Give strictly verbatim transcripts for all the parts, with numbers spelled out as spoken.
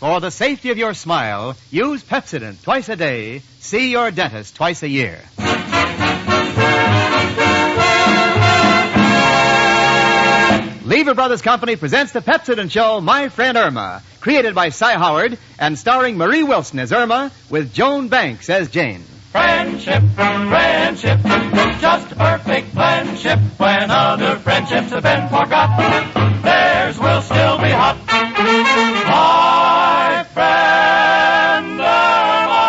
For the safety of your smile, use Pepsodent twice a day. See your dentist twice a year. Lever Brothers Company presents the Pepsodent Show, My Friend Irma, created by Cy Howard and starring Marie Wilson as Irma with Joan Banks as Jane. Friendship, friendship, just a perfect friendship. When other friendships have been forgot, theirs will still be hot. My friend Irma.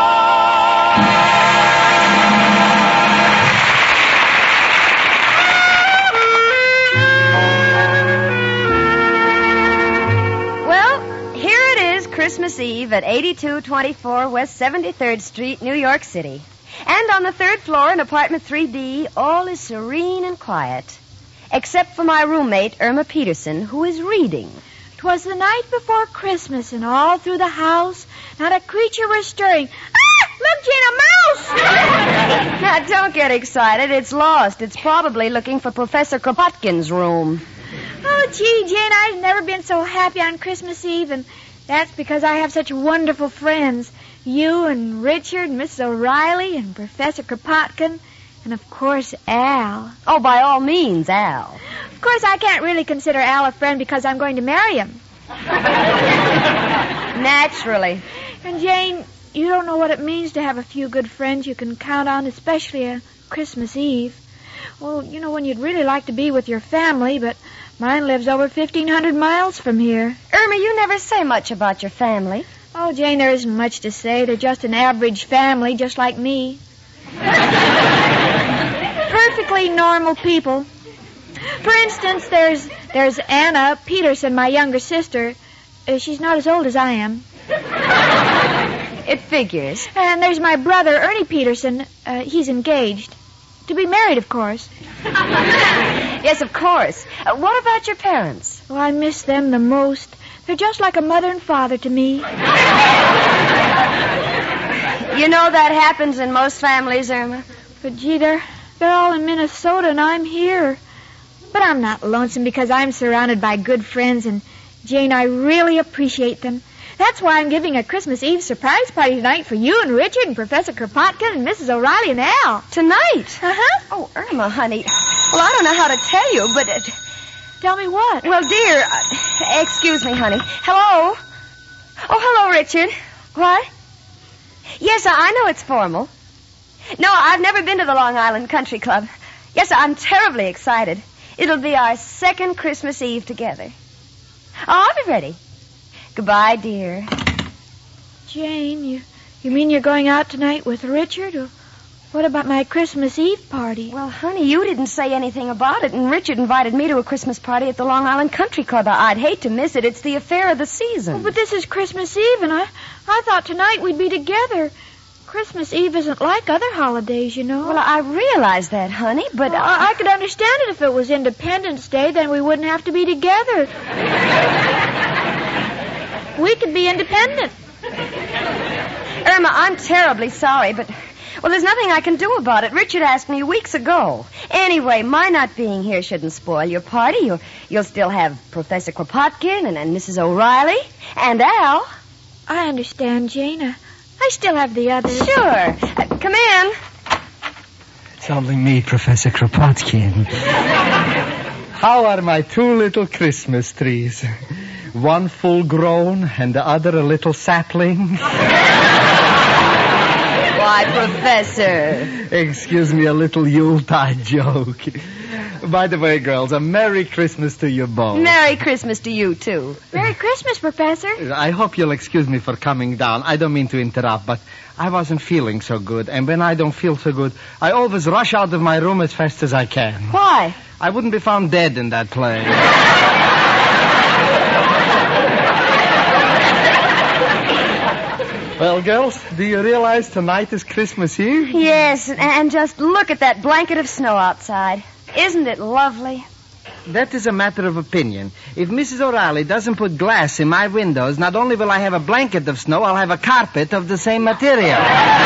Well, here it is, Christmas Eve at eighty-two twenty-four West seventy-third Street, New York City. And on the third floor in apartment three D, all is serene and quiet. Except for my roommate, Irma Peterson, who is reading. 'Twas the night before Christmas, and all through the house, not a creature was stirring. Ah! Look, Jane, a mouse! Now, don't get excited. It's lost. It's probably looking for Professor Kropotkin's room. Oh, gee, Jane, I've never been so happy on Christmas Eve, and that's because I have such wonderful friends. You and Richard and Missus O'Reilly and Professor Kropotkin, and, of course, Al. Oh, by all means, Al. Of course, I can't really consider Al a friend because I'm going to marry him. Naturally. And, Jane, you don't know what it means to have a few good friends you can count on, especially a Christmas Eve. Well, you know, when you'd really like to be with your family, but mine lives over fifteen hundred miles from here. Irma, you never say much about your family. Oh, Jane, there isn't much to say. They're just an average family, just like me. Perfectly normal people. For instance, there's there's Anna Peterson, my younger sister. Uh, she's not as old as I am. It figures. And there's my brother, Ernie Peterson. Uh, he's engaged. To be married, of course. Yes, of course. Uh, what about your parents? Oh, I miss them the most. They're just like a mother and father to me. You know that happens in most families, Irma. But, gee, they're, they're all in Minnesota, and I'm here. But I'm not lonesome because I'm surrounded by good friends, and, Jane, I really appreciate them. That's why I'm giving a Christmas Eve surprise party tonight for you and Richard and Professor Kropotkin and Missus O'Reilly and Al. Tonight? Uh-huh. Oh, Irma, honey. Well, I don't know how to tell you, but... Uh, Tell me what? Well, dear, uh, excuse me, honey. Hello? Oh, hello, Richard. What? Yes, I know it's formal. No, I've never been to the Long Island Country Club. Yes, I'm terribly excited. It'll be our second Christmas Eve together. Oh, I'll be ready. Goodbye, dear. Jane, you, you mean you're going out tonight with Richard? Or what about my Christmas Eve party? Well, honey, you didn't say anything about it, and Richard invited me to a Christmas party at the Long Island Country Club. I'd hate to miss it. It's the affair of the season. Oh, but this is Christmas Eve, and I, I thought tonight we'd be together. Christmas Eve isn't like other holidays, you know. Well, I realize that, honey, but... Well, I... I could understand it if it was Independence Day, then we wouldn't have to be together. We could be independent. Irma, I'm terribly sorry, but... Well, there's nothing I can do about it. Richard asked me weeks ago. Anyway, my not being here shouldn't spoil your party. You'll, you'll still have Professor Kropotkin and, and Missus O'Reilly and Al. I understand, Jane. I, I still have the others. Sure. Uh, come in. It's only me, Professor Kropotkin. How are my two little Christmas trees? One full grown and the other a little sapling. Why, Professor. Excuse me, a little Yuletide joke. By the way, girls, a Merry Christmas to you both. Merry Christmas to you, too. Merry Christmas, Professor. I hope you'll excuse me for coming down. I don't mean to interrupt, but I wasn't feeling so good. And when I don't feel so good, I always rush out of my room as fast as I can. Why? I wouldn't be found dead in that place. Well, girls, do you realize tonight is Christmas Eve? Yes, and, and just look at that blanket of snow outside. Isn't it lovely? That is a matter of opinion. If Missus O'Reilly doesn't put glass in my windows, not only will I have a blanket of snow, I'll have a carpet of the same material.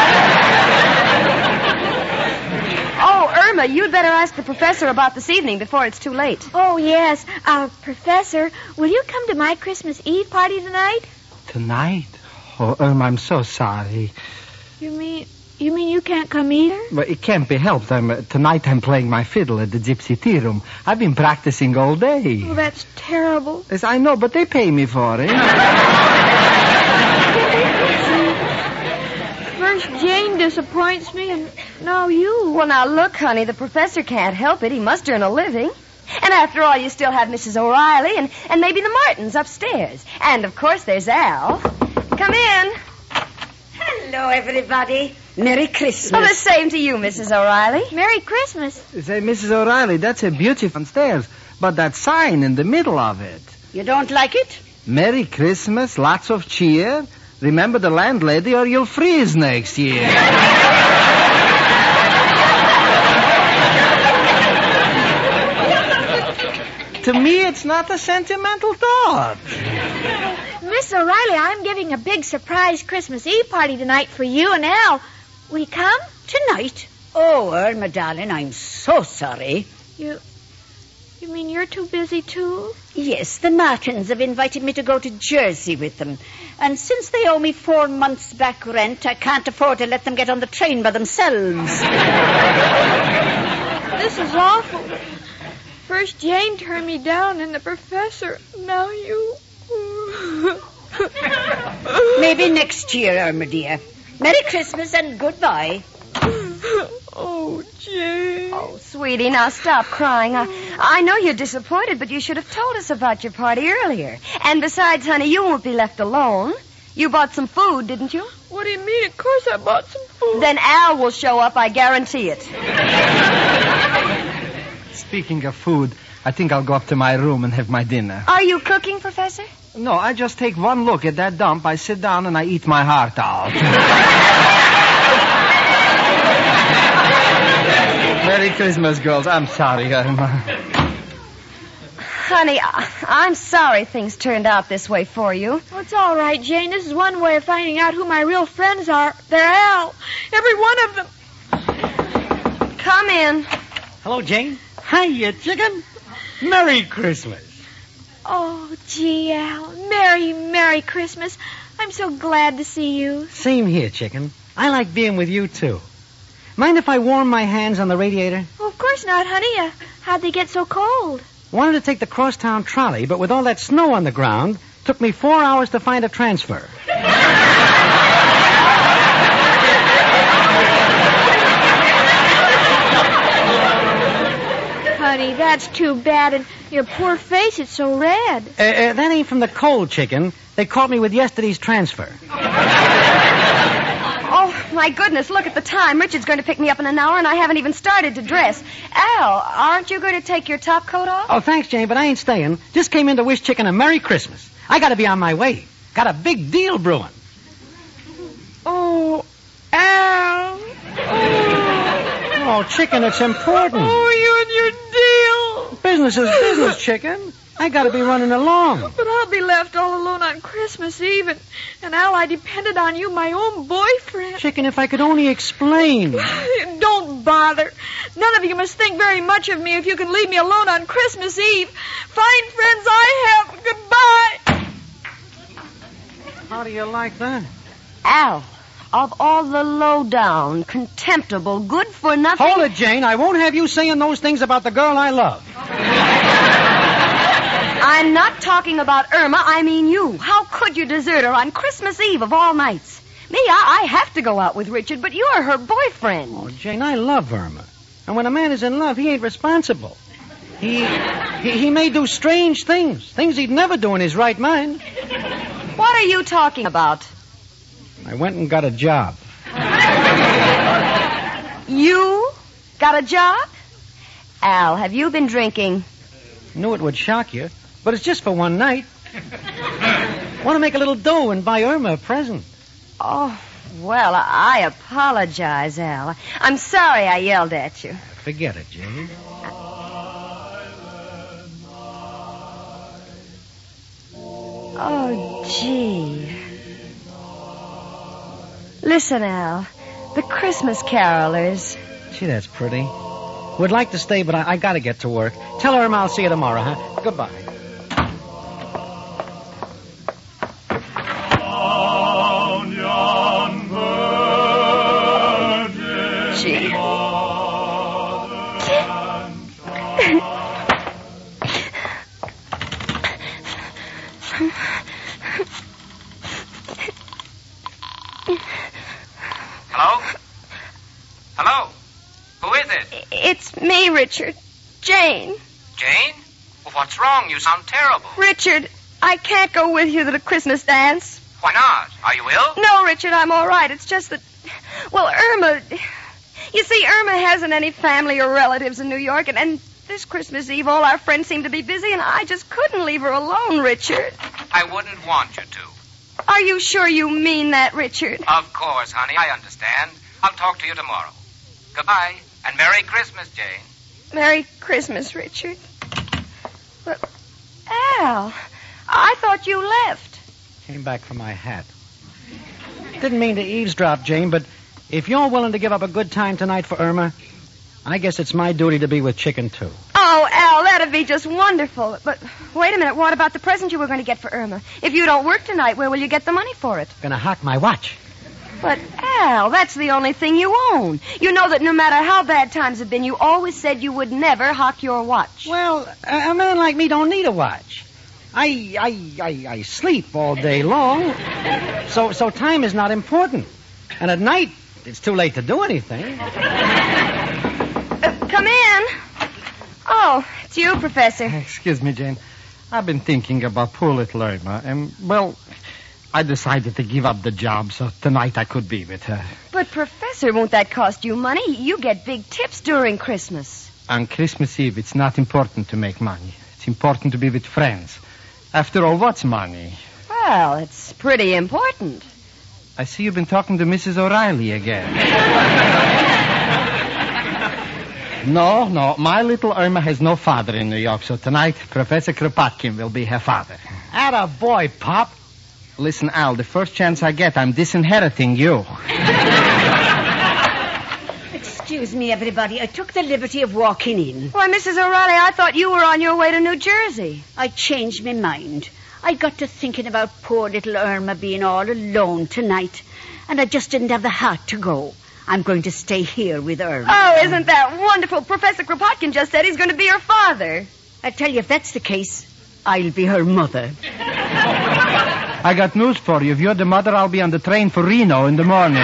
Oh, Irma, you'd better ask the professor about this evening before it's too late. Oh, yes. Uh, Professor, will you come to my Christmas Eve party tonight? Tonight? Oh, Irma, I'm so sorry. You mean you mean you can't come either? But it can't be helped. I'm, uh, tonight I'm playing my fiddle at the Gypsy Tea Room. I've been practicing all day. Oh, that's terrible. Yes, I know, but they pay me for it. First Jane disappoints me, and now you. Well, now look, honey, the professor can't help it. He must earn a living. And after all, you still have Missus O'Reilly and, and maybe the Martins upstairs. And, of course, there's Al. Come in. Hello, everybody. Merry Christmas. Well, the same to you, Missus O'Reilly. Merry Christmas. Say, Missus O'Reilly, that's a beautiful stairs, but that sign in the middle of it. You don't like it? Merry Christmas, lots of cheer. Remember the landlady or you'll freeze next year. To me, it's not a sentimental thought. Miss O'Reilly, I'm giving a big surprise Christmas Eve party tonight for you and Al. Will you come? Tonight? Oh, Irma, darling, I'm so sorry. You... You mean you're too busy, too? Yes, the Martins have invited me to go to Jersey with them. And since they owe me four months' back rent, I can't afford to let them get on the train by themselves. This is awful. First Jane turned me down, and the professor. Now you... Maybe next year, Irma, dear. Merry Christmas and goodbye. Oh, Jane. Oh, sweetie, now stop crying. I, I know you're disappointed, but you should have told us about your party earlier. And besides, honey, you won't be left alone. You bought some food, didn't you? What do you mean? Of course I bought some food. Then Al will show up, I guarantee it. Speaking of food, I think I'll go up to my room and have my dinner. Are you cooking, Professor? No, I just take one look at that dump, I sit down, and I eat my heart out. Merry Christmas, girls. I'm sorry, Irma. Honey, I, I'm sorry things turned out this way for you. Oh, it's all right, Jane. This is one way of finding out who my real friends are. They're Al. Every one of them. Come in. Hello, Jane. Hiya, chicken. Merry Christmas. Oh, gee, Al. Merry, Merry Christmas. I'm so glad to see you. Same here, chicken. I like being with you, too. Mind if I warm my hands on the radiator? Oh, of course not, honey. Uh, how'd they get so cold? Wanted to take the crosstown trolley, but with all that snow on the ground, took me four hours to find a transfer. Honey, that's too bad, and your poor face is so red. Uh, uh, that ain't from the cold, chicken. They caught me with yesterday's transfer. Oh, my goodness, look at the time. Richard's going to pick me up in an hour, and I haven't even started to dress. Al, aren't you going to take your top coat off? Oh, thanks, Jane, but I ain't staying. Just came in to wish chicken a Merry Christmas. I gotta be on my way. Got a big deal brewing. Oh, Al. Oh, oh chicken, it's important. Oh, you and your deal. Business is business, chicken. I gotta be running along. But I'll be left all alone on Christmas Eve, and, and Al, I depended on you, my own boyfriend. Chicken, if I could only explain. Don't bother. None of you must think very much of me if you can leave me alone on Christmas Eve. Fine friends I have. Goodbye. How do you like that? Al, of all the low-down, contemptible, good-for-nothing... Hold it, Jane. I won't have you saying those things about the girl I love. I'm not talking about Irma, I mean you. How could you desert her on Christmas Eve of all nights? Me, I, I have to go out with Richard, but you're her boyfriend. Oh, Jane, I love Irma. And when a man is in love, he ain't responsible. He, he, he may do strange things, things he'd never do in his right mind. What are you talking about? I went and got a job. You got a job? Al, have you been drinking? Knew it would shock you, but it's just for one night. Want to make a little dough and buy Irma a present. Oh, well, I apologize, Al. I'm sorry I yelled at you. Forget it, Jane. Oh, gee. Listen, Al. The Christmas carolers. Gee, that's pretty. Would like to stay, but I, I gotta get to work. Tell her I'll see you tomorrow, huh? Goodbye. Hello? Hello? Who is it? It's me, Richard. Jane. Jane? Well, what's wrong? You sound terrible. Richard, I can't go with you to the Christmas dance. Why not? Are you ill? No, Richard, I'm all right. It's just that, well, Irma... You see, Irma hasn't any family or relatives in New York, and, and this Christmas Eve all our friends seem to be busy, and I just couldn't leave her alone, Richard. I wouldn't want you to. Are you sure you mean that, Richard? Of course, honey. I understand. I'll talk to you tomorrow. Goodbye, and Merry Christmas, Jane. Merry Christmas, Richard. But, Al, I thought you left. Came back for my hat. Didn't mean to eavesdrop, Jane, but if you're willing to give up a good time tonight for Irma, I guess it's my duty to be with Chicken, too. Oh, Al, that'd be just wonderful. But wait a minute. What about the present you were going to get for Irma? If you don't work tonight, where will you get the money for it? Gonna hock my watch. But, Al, that's the only thing you own. You know that no matter how bad times have been, you always said you would never hock your watch. Well, a a man like me don't need a watch. I, I, I, I sleep all day long, so so time is not important. And at night, it's too late to do anything. Uh, come in. Oh, it's you, Professor. Excuse me, Jane. I've been thinking about poor little Irma, and, well, I decided to give up the job so tonight I could be with her. But, Professor, won't that cost you money? You get big tips during Christmas. On Christmas Eve, it's not important to make money. It's important to be with friends. After all, what's money? Well, it's pretty important. I see you've been talking to Missus O'Reilly again. No, no, my little Irma has no father in New York, so tonight Professor Kropotkin will be her father. Atta boy, Pop. Listen, Al, the first chance I get, I'm disinheriting you. Excuse me, everybody. I took the liberty of walking in. Why, Missus O'Reilly, I thought you were on your way to New Jersey. I changed my mind. I got to thinking about poor little Irma being all alone tonight, and I just didn't have the heart to go. I'm going to stay here with Irma. Oh, isn't that wonderful? Professor Kropotkin just said he's going to be her father. I tell you, if that's the case, I'll be her mother. I got news for you. If you're the mother, I'll be on the train for Reno in the morning.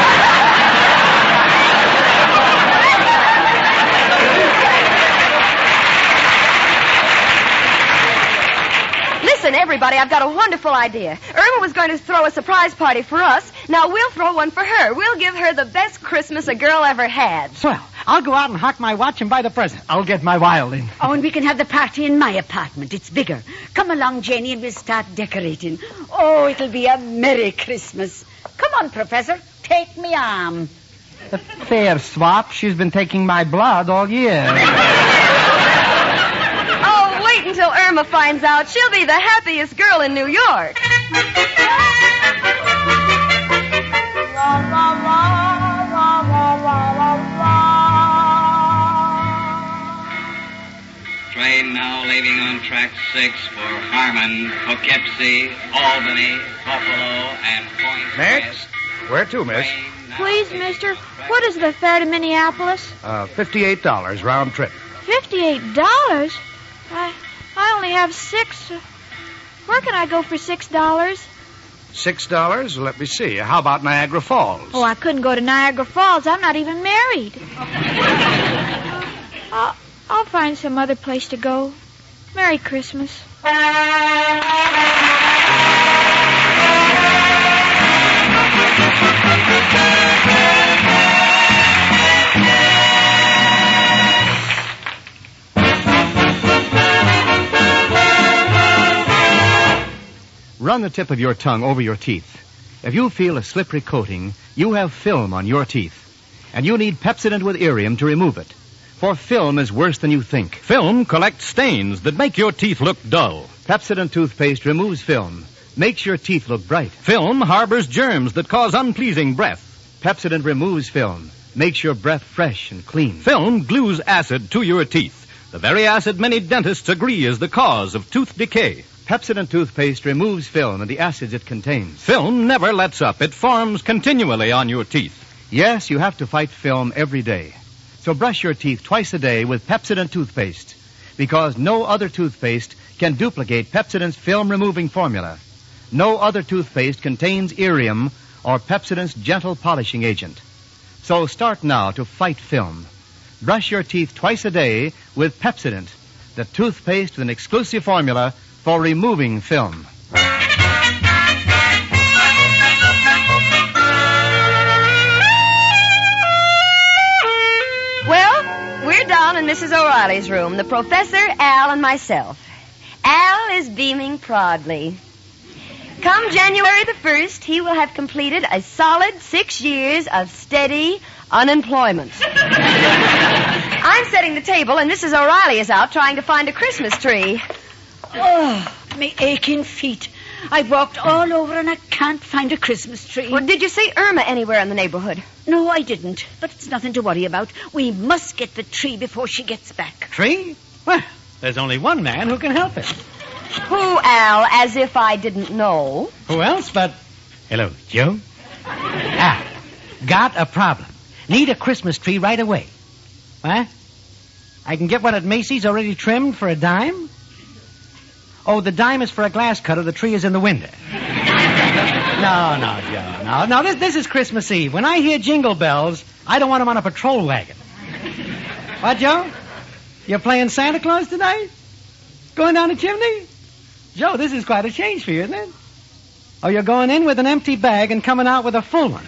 Listen, everybody, I've got a wonderful idea. Irma was going to throw a surprise party for us. Now we'll throw one for her. We'll give her the best Christmas a girl ever had. Swell. I'll go out and hock my watch and buy the present. I'll get my violin. Oh, and we can have the party in my apartment. It's bigger. Come along, Janie, and we'll start decorating. Oh, it'll be a Merry Christmas. Come on, Professor. Take me arm. A fair swap. She's been taking my blood all year. Oh, wait until Irma finds out. She'll be the happiest girl in New York. Train now leaving on track six for Harmon, Poughkeepsie, Albany, Buffalo, and Point Next? West. Where to, miss? Please, mister, what is the fare to Minneapolis? Uh, fifty-eight dollars round trip. Fifty-eight dollars? I I only have six. Where can I go for six dollars? Six dollars? Let me see. How about Niagara Falls? Oh, I couldn't go to Niagara Falls. I'm not even married. uh, I'll, I'll find some other place to go. Merry Christmas. Run the tip of your tongue over your teeth. If you feel a slippery coating, you have film on your teeth. And you need Pepsodent with Irium to remove it. For film is worse than you think. Film collects stains that make your teeth look dull. Pepsodent toothpaste removes film, makes your teeth look bright. Film harbors germs that cause unpleasing breath. Pepsodent removes film, makes your breath fresh and clean. Film glues acid to your teeth. The very acid many dentists agree is the cause of tooth decay. Pepsodent toothpaste removes film and the acids it contains. Film never lets up. It forms continually on your teeth. Yes, you have to fight film every day. So brush your teeth twice a day with Pepsodent toothpaste, because no other toothpaste can duplicate Pepsodent's film-removing formula. No other toothpaste contains Irium or Pepsodent's gentle polishing agent. So start now to fight film. Brush your teeth twice a day with Pepsodent, the toothpaste with an exclusive formula for removing film. Well, we're down in Missus O'Reilly's room, the professor, Al, and myself. Al is beaming proudly. Come January the first, he will have completed a solid six years of steady unemployment. I'm setting the table, and Missus O'Reilly is out trying to find a Christmas tree. Oh, my aching feet. I've walked all over and I can't find a Christmas tree. Well, did you see Irma anywhere in the neighborhood? No, I didn't. But it's nothing to worry about. We must get the tree before she gets back. Tree? Well, there's only one man who can help it. Who, Al? As if I didn't know. Who else but... Hello, Joe? Al, got a problem. Need a Christmas tree right away. Huh? I can get one at Macy's already trimmed for a dime? Oh, the dime is for a glass cutter. The tree is in the window. No, no, Joe. No, no, this, this is Christmas Eve. When I hear jingle bells, I don't want them on a patrol wagon. What, Joe? You're playing Santa Claus tonight? Going down the chimney? Joe, this is quite a change for you, isn't it? Oh, you're going in with an empty bag and coming out with a full one.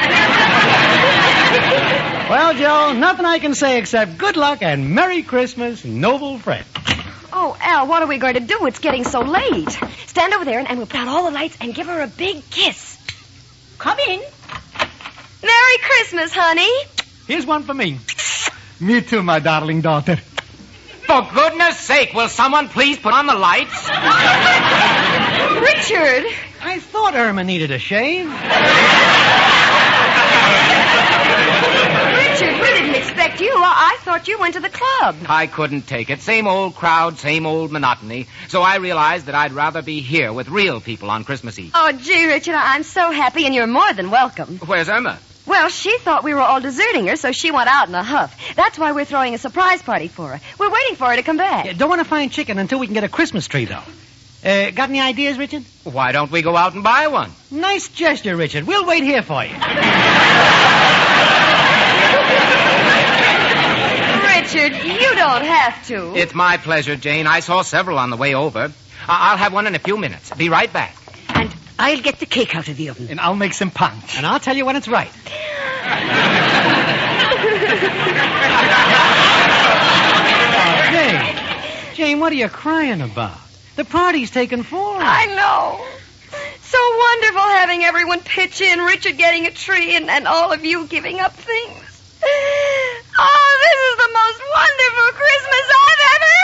Well, Joe, nothing I can say except good luck and Merry Christmas, noble friend. Oh, Al, what are we going to do? It's getting so late. Stand over there and, and we'll put out all the lights and give her a big kiss. Come in. Merry Christmas, honey. Here's one for me. Me too, my darling daughter. For goodness sake, will someone please put on the lights? Richard. I thought Irma needed a shave. Richard, we didn't expect you. I thought you went to the club. I couldn't take it. Same old crowd, same old monotony. So I realized that I'd rather be here with real people on Christmas Eve. Oh, gee, Richard, I'm so happy, and you're more than welcome. Where's Irma? Well, she thought we were all deserting her, so she went out in a huff. That's why we're throwing a surprise party for her. We're waiting for her to come back. Yeah, don't want to find chicken until we can get a Christmas tree, though. Uh, got any ideas, Richard? Why don't we go out and buy one? Nice gesture, Richard. We'll wait here for you. Richard, you don't have to. It's my pleasure, Jane. I saw several on the way over. I- I'll have one in a few minutes. Be right back. And I'll get the cake out of the oven. And I'll make some punch. And I'll tell you when it's right. Oh, Jane. Jane, what are you crying about? The party's taken form. I know. So wonderful having everyone pitch in, Richard getting a tree, and, and all of you giving up things. Oh, this is the most wonderful Christmas I've ever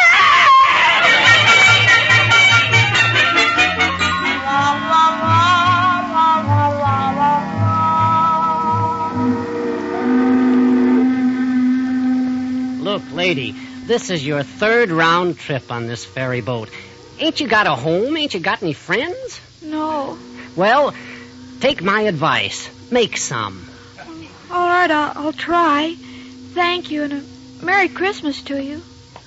had. Look, lady, this is your third round trip on this ferry boat. Ain't you got a home? Ain't you got any friends? No. Well, take my advice. Make some. All right, I'll, I'll try. Thank you, and a Merry Christmas to you.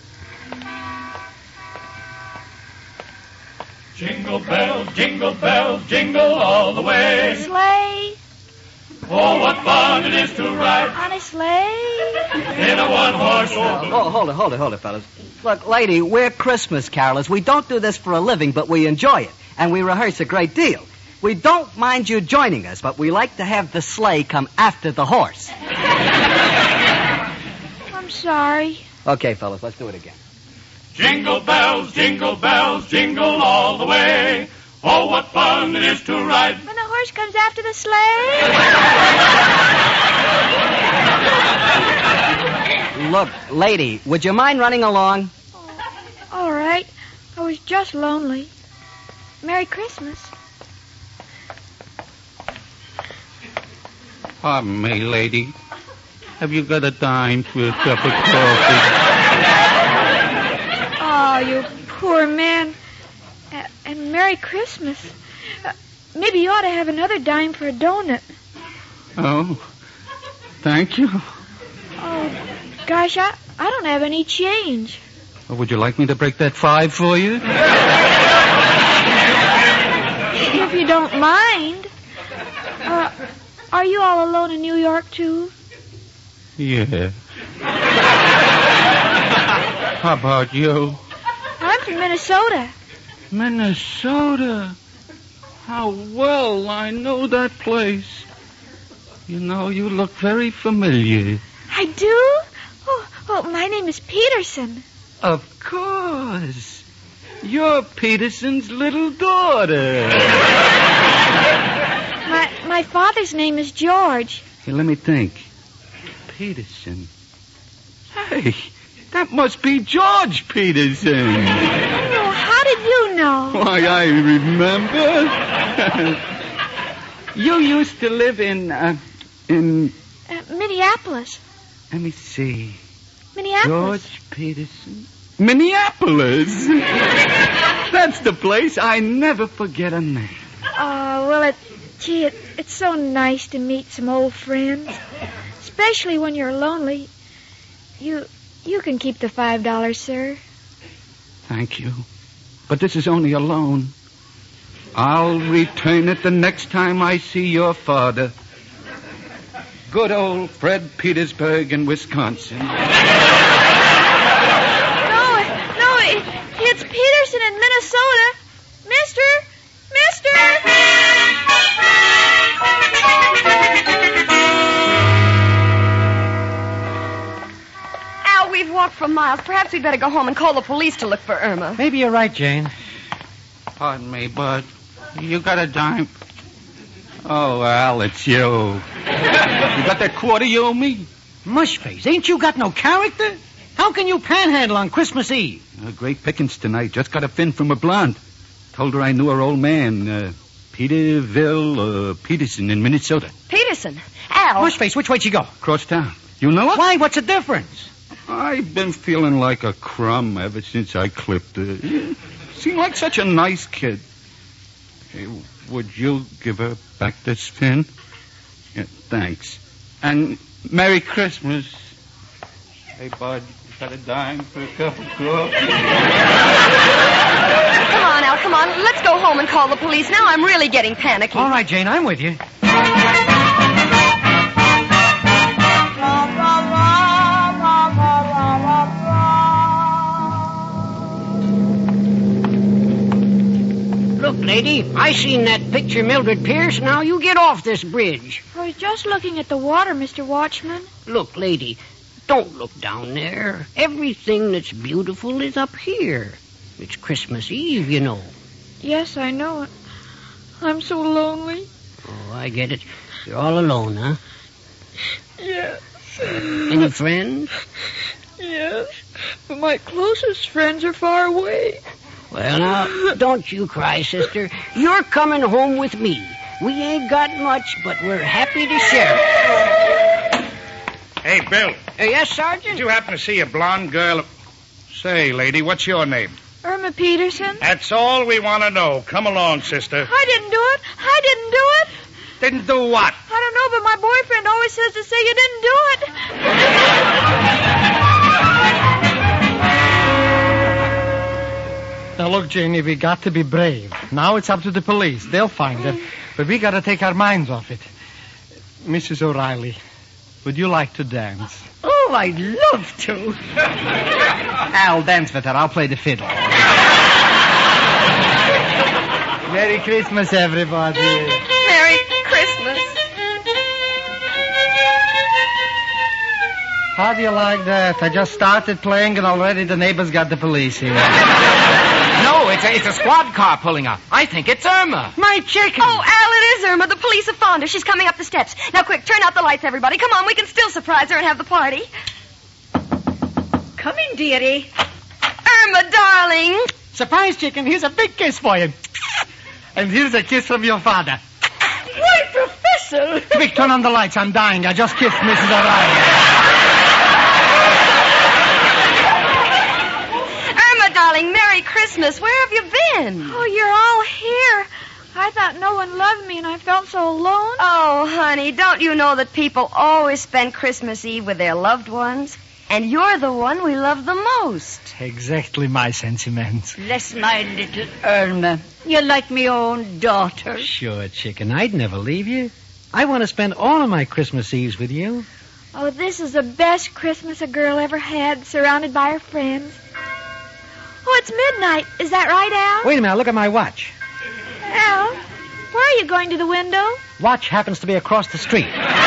Jingle bells, jingle bells, jingle all the way. Sleigh. Oh, what fun it is to ride On a sleigh. in a one-horse open. Oh, hold it, hold it, hold it, fellas. Look, lady, we're Christmas carolers. We don't do this for a living, but we enjoy it. And we rehearse a great deal. We don't mind you joining us, but we like to have the sleigh come after the horse. I'm sorry. Okay, fellas, let's do it again. Jingle bells, jingle bells, jingle all the way. Oh, what fun it is to ride. When the horse comes after the sleigh. Look, lady, would you mind running along? All right. I was just lonely. Merry Christmas. Pardon me, lady. Have you got a dime for a cup of coffee? Oh, you poor man. Uh, and Merry Christmas. Uh, maybe you ought to have another dime for a donut. Oh, thank you. Oh, gosh, I, I don't have any change. Well, would you like me to break that five for you? If you don't mind. Uh, are you all alone in New York, too? Yeah. How about you? I'm from Minnesota. Minnesota. How well I know that place. You know, you look very familiar. I do? Oh, oh, my name is Peterson. Of course. You're Peterson's little daughter. My, my father's name is George. Hey, let me think. Peterson. Hey, that must be George Peterson. Oh, how did you know? Why, I remember. You used to live in, uh, in... Uh, Minneapolis. Let me see. Minneapolis. George Peterson. Minneapolis. That's the place. I never forget a name. Oh, well, it, gee, it, it's so nice to meet some old friends. Especially when you're lonely. You, you can keep the five dollars, sir. Thank you. But this is only a loan. I'll return it the next time I see your father. Good old Fred Petersburg in Wisconsin. No, no, it, it's Peterson in Minnesota. Mister, mister! Al, we've walked for miles. Perhaps we'd better go home and call the police to look for Irma. Maybe you're right, Jane. Pardon me, Bud. You got a dime? Oh, Al, it's you. You got that quarter you owe me? Mushface, ain't you got no character? How can you panhandle on Christmas Eve? Uh, great pickings tonight. Just got a fin from a blonde. Told her I knew her old man, uh, Peterville, uh, Peterson in Minnesota. Peterson? Al. Mushface, which way'd you go? Across town. You know it? Why? What's the difference? I've been feeling like a crumb ever since I clipped her. You seem like such a nice kid. Hey, would you give her back this fin? Yeah, thanks. And Merry Christmas. Hey, Bud, you got a dime for a cup of coffee? Come on, Al, come on. Let's go home and call the police. Now I'm really getting panicky. All right, Jane, I'm with you. Look, lady, I seen that picture Mildred Pierce. Now you get off this bridge. I was just looking at the water, Mister Watchman. Look, lady, don't look down there. Everything that's beautiful is up here. It's Christmas Eve, you know. Yes, I know it. I'm so lonely. Oh, I get it. You're all alone, huh? Yes. Any friends? Yes, but my closest friends are far away. Well, now, don't you cry, sister. You're coming home with me. We ain't got much, but we're happy to share it. Hey, Bill. Uh, yes, Sergeant? Did you happen to see a blonde girl? Say, lady, what's your name? Irma Peterson. That's all we want to know. Come along, sister. I didn't do it. I didn't do it. Didn't do what? I don't know, but my boyfriend always says to say you didn't do it. Now, look, Janie, we got to be brave. Now it's up to the police. They'll find her. But we got to take our minds off it. Missus O'Reilly, would you like to dance? Oh, I'd love to. I'll dance with her. I'll play the fiddle. Merry Christmas, everybody. Merry Christmas. How do you like that? I just started playing and already the neighbors got the police here. No, it's a, it's a squad car pulling up. I think it's Irma. My chicken. Oh, Al, it is Irma. The police have found her. She's coming up the steps. Now, quick, turn out the lights, everybody. Come on, we can still surprise her and have the party. Come in, dearie. Irma, darling. Surprise, chicken. Here's a big kiss for you. And here's a kiss from your father. Why, Professor? Quick, turn on the lights. I'm dying. I just kissed Missus O'Reilly. Darling, Merry Christmas. Where have you been? Oh, you're all here. I thought no one loved me, and I felt so alone. Oh, honey, don't you know that people always spend Christmas Eve with their loved ones? And you're the one we love the most. Exactly my sentiments. Bless my little Irma. You're like my own daughter. Sure, chicken. I'd never leave you. I want to spend all of my Christmas Eves with you. Oh, this is the best Christmas a girl ever had, surrounded by her friends. Oh, it's midnight. Is that right, Al? Wait a minute, look at my watch. Al, where are you going, to the window? Watch happens to be across the street.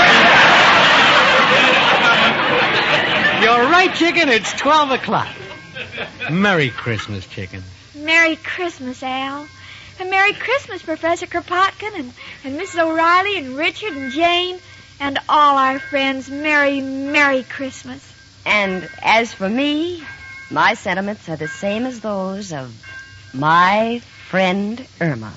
You're right, Chicken. It's twelve o'clock. Merry Christmas, Chicken. Merry Christmas, Al. And Merry Christmas, Professor Kropotkin and, and Missus O'Reilly and Richard and Jane and all our friends. Merry, Merry Christmas. And as for me, my sentiments are the same as those of my friend Irma.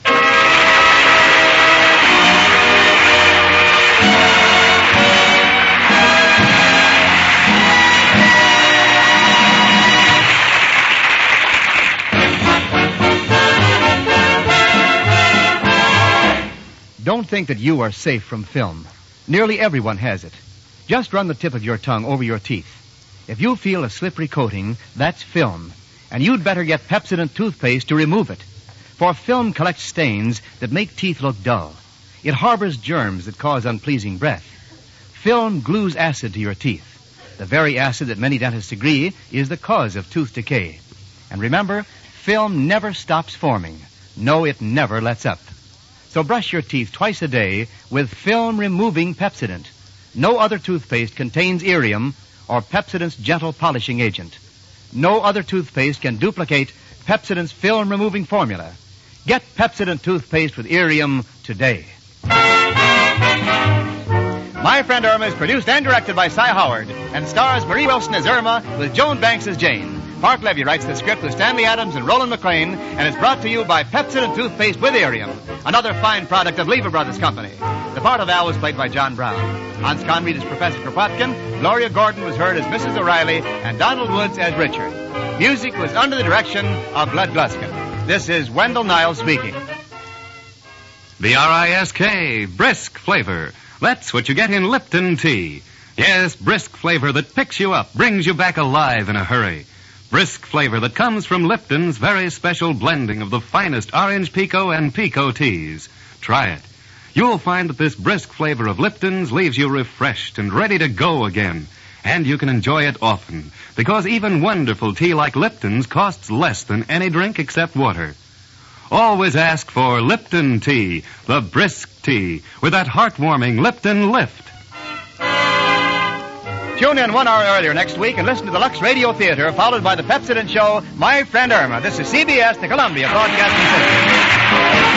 Don't think that you are safe from film. Nearly everyone has it. Just run the tip of your tongue over your teeth. If you feel a slippery coating, that's film. And you'd better get Pepsodent toothpaste to remove it. For film collects stains that make teeth look dull. It harbors germs that cause unpleasing breath. Film glues acid to your teeth. The very acid that many dentists agree is the cause of tooth decay. And remember, film never stops forming. No, it never lets up. So brush your teeth twice a day with film-removing Pepsodent. No other toothpaste contains irium or Pepsodent's gentle polishing agent. No other toothpaste can duplicate Pepsodent's film-removing formula. Get Pepsodent toothpaste with irium today. My Friend Irma is produced and directed by Cy Howard and stars Marie Wilson as Irma with Joan Banks as Jane. Park Levy writes the script with Stanley Adams and Roland McClain, and is brought to you by Pepsodent toothpaste with irium, another fine product of Lever Brothers Company. The part of Al was played by John Brown. Hans Conried as Professor Kropotkin, Gloria Gordon was heard as Missus O'Reilly, and Donald Woods as Richard. Music was under the direction of Bud Gluskin. This is Wendell Niles speaking. B R I S K, brisk flavor. That's what you get in Lipton tea. Yes, brisk flavor that picks you up, brings you back alive in a hurry. Brisk flavor that comes from Lipton's very special blending of the finest orange pekoe and pekoe teas. Try it. You'll find that this brisk flavor of Lipton's leaves you refreshed and ready to go again. And you can enjoy it often, because even wonderful tea like Lipton's costs less than any drink except water. Always ask for Lipton tea, the brisk tea, with that heartwarming Lipton lift. Tune in one hour earlier next week and listen to the Lux Radio Theater, followed by the Pepsodent show, My Friend Irma. This is C B S, the Columbia Broadcasting System.